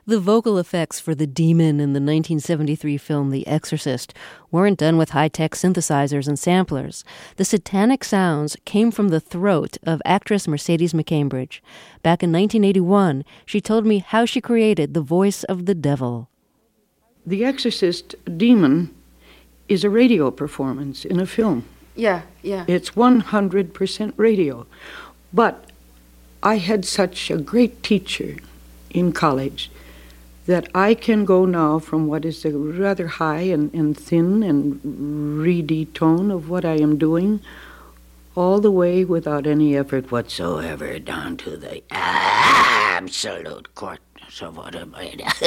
The vocal effects for the demon in the 1973 film The Exorcist weren't done with high-tech synthesizers and samplers. The satanic sounds came from the throat of actress Mercedes McCambridge. Back in 1981, she told me how she created the voice of the devil. The Exorcist demon is a radio performance in a film. Yeah. It's 100% radio. But I had such a great teacher in college that I can go now from what is a rather high and thin and reedy tone of what I am doing all the way without any effort whatsoever down to the absolute coarseness of what I'm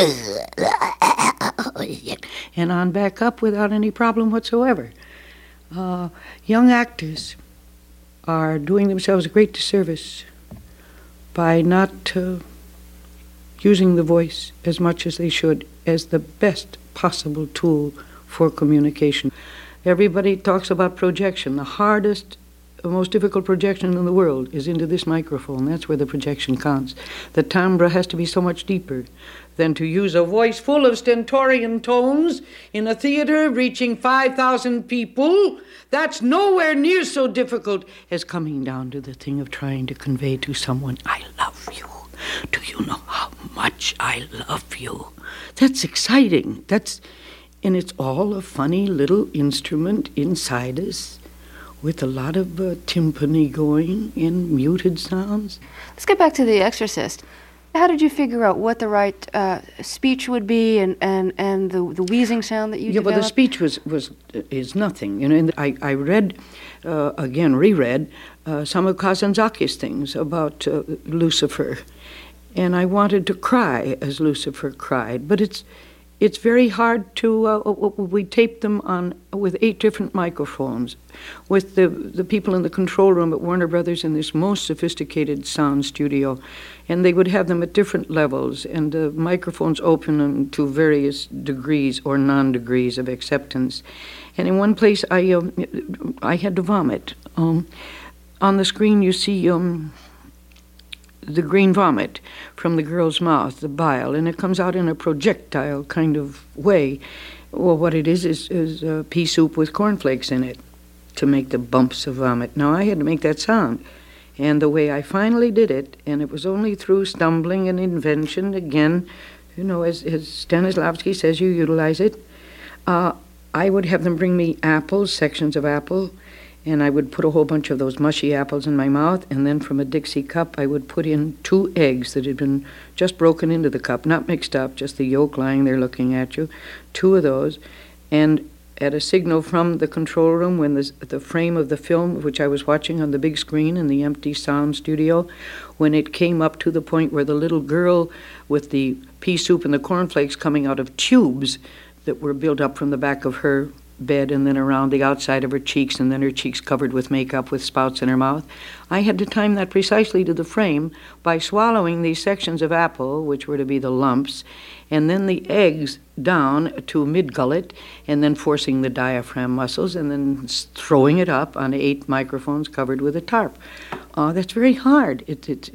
and on back up without any problem whatsoever. Young actors are doing themselves a great disservice by not using the voice as much as they should as the best possible tool for communication. Everybody talks about projection. The hardest, most difficult projection in the world is into this microphone. That's where the projection counts. The timbre has to be so much deeper than to use a voice full of stentorian tones in a theater reaching 5,000 people. That's nowhere near so difficult as coming down to the thing of trying to convey to someone, I love you. Do you know how much I love you? That's exciting. And it's all a funny little instrument inside us with a lot of timpani going and muted sounds. Let's get back to The Exorcist. How did you figure out what the right speech would be and the wheezing sound that you developed? Yeah, well, the speech is nothing. You know, and I read, reread some of Kazantzakis' things about Lucifer, and I wanted to cry as Lucifer cried, but it's very hard to. We taped them on with 8 different microphones, with the people in the control room at Warner Brothers in this most sophisticated sound studio, and they would have them at different levels, and the microphones open to various degrees or non-degrees of acceptance. And in one place, I had to vomit. On the screen, you see the green vomit from the girl's mouth, the bile, and it comes out in a projectile kind of way. Well, what it is pea soup with cornflakes in it to make the bumps of vomit. Now, I had to make that sound. And the way I finally did it, and it was only through stumbling and invention, again, you know, as Stanislavski says, you utilize it. I would have them bring me apples, sections of apple, and I would put a whole bunch of those mushy apples in my mouth, and then from a Dixie cup I would put in 2 eggs that had been just broken into the cup, not mixed up, just the yolk lying there looking at you, 2 of those, and at a signal from the control room when the frame of the film, which I was watching on the big screen in the empty sound studio, when it came up to the point where the little girl with the pea soup and the cornflakes coming out of tubes that were built up from the back of her bed and then around the outside of her cheeks, and then her cheeks covered with makeup with spouts in her mouth. I had to time that precisely to the frame by swallowing these sections of apple, which were to be the lumps, and then the eggs down to mid-gullet, and then forcing the diaphragm muscles, and then throwing it up on 8 microphones covered with a tarp. That's very hard.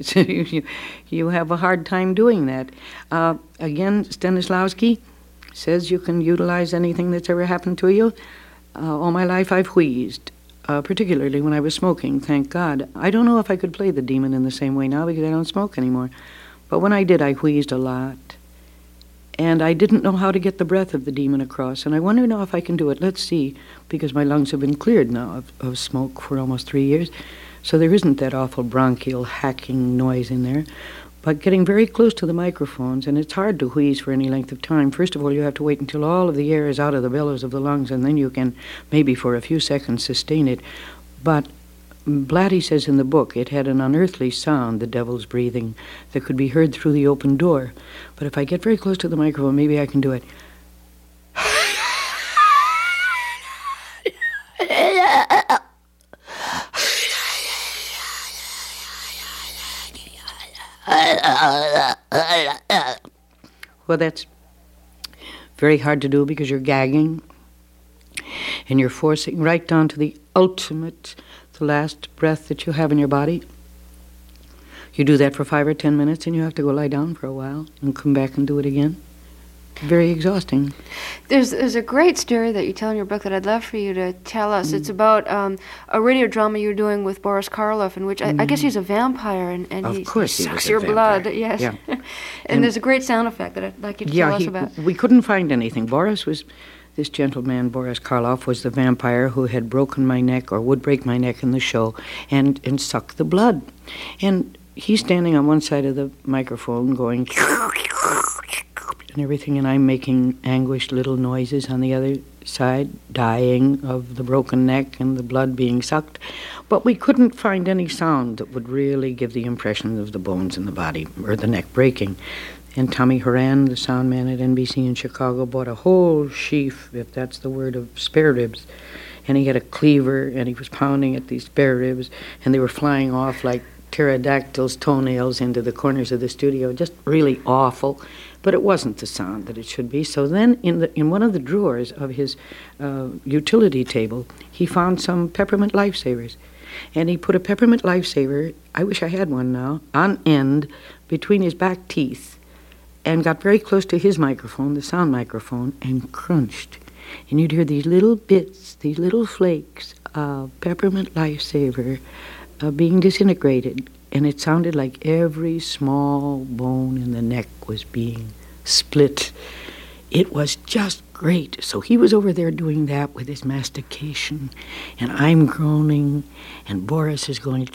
You have a hard time doing that. Again, Stanislavski says you can utilize anything that's ever happened to you. All my life I've wheezed, particularly when I was smoking, thank God. I don't know if I could play the demon in the same way now because I don't smoke anymore. But when I did, I wheezed a lot. And I didn't know how to get the breath of the demon across. And I wonder now if I can do it. Let's see, because my lungs have been cleared now of smoke for almost 3 years. So there isn't that awful bronchial hacking noise in there. But getting very close to the microphones, and it's hard to wheeze for any length of time. First of all, you have to wait until all of the air is out of the bellows of the lungs, and then you can, maybe for a few seconds, sustain it. But Blatty says in the book it had an unearthly sound, the devil's breathing, that could be heard through the open door. But if I get very close to the microphone, maybe I can do it. Well, that's very hard to do because you're gagging and you're forcing right down to the ultimate, the last breath that you have in your body. You do that for 5 or 10 minutes, and you have to go lie down for a while and come back and do it again. Very exhausting. There's a great story that you tell in your book that I'd love for you to tell us. It's about a radio drama you're doing with Boris Karloff, in which I guess he's a vampire and he sucks your blood. Yes. Yeah. and there's a great sound effect that I'd like you to tell us about. We couldn't find anything. This gentleman, Boris Karloff, was the vampire who had broken my neck or would break my neck in the show and suck the blood. And he's standing on one side of the microphone going and everything, and I'm making anguished little noises on the other side, dying of the broken neck and the blood being sucked. But we couldn't find any sound that would really give the impression of the bones in the body or the neck breaking. And Tommy Horan, the sound man at NBC in Chicago, bought a whole sheaf, if that's the word, of spare ribs. And he had a cleaver, and he was pounding at these spare ribs, and they were flying off like pterodactyls' toenails into the corners of the studio. Just really awful. But it wasn't the sound that it should be. So then in one of the drawers of his utility table, he found some peppermint lifesavers. And he put a peppermint lifesaver, I wish I had one now, on end between his back teeth, and got very close to his microphone, the sound microphone, and crunched. And you'd hear these little bits, these little flakes of peppermint lifesaver being disintegrated. And it sounded like every small bone in the neck was being split. It was just great. So he was over there doing that with his mastication, and I'm groaning, and Boris is going,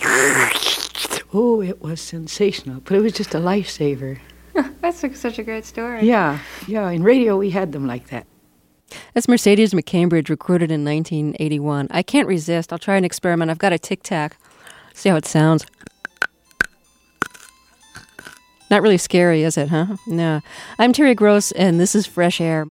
oh, it was sensational. But it was just a lifesaver. That's such a great story. Yeah. In radio, we had them like that. That's Mercedes McCambridge, recorded in 1981. I can't resist. I'll try an experiment. I've got a tic-tac. See how it sounds. Not really scary, is it, huh? No. I'm Terry Gross, and this is Fresh Air.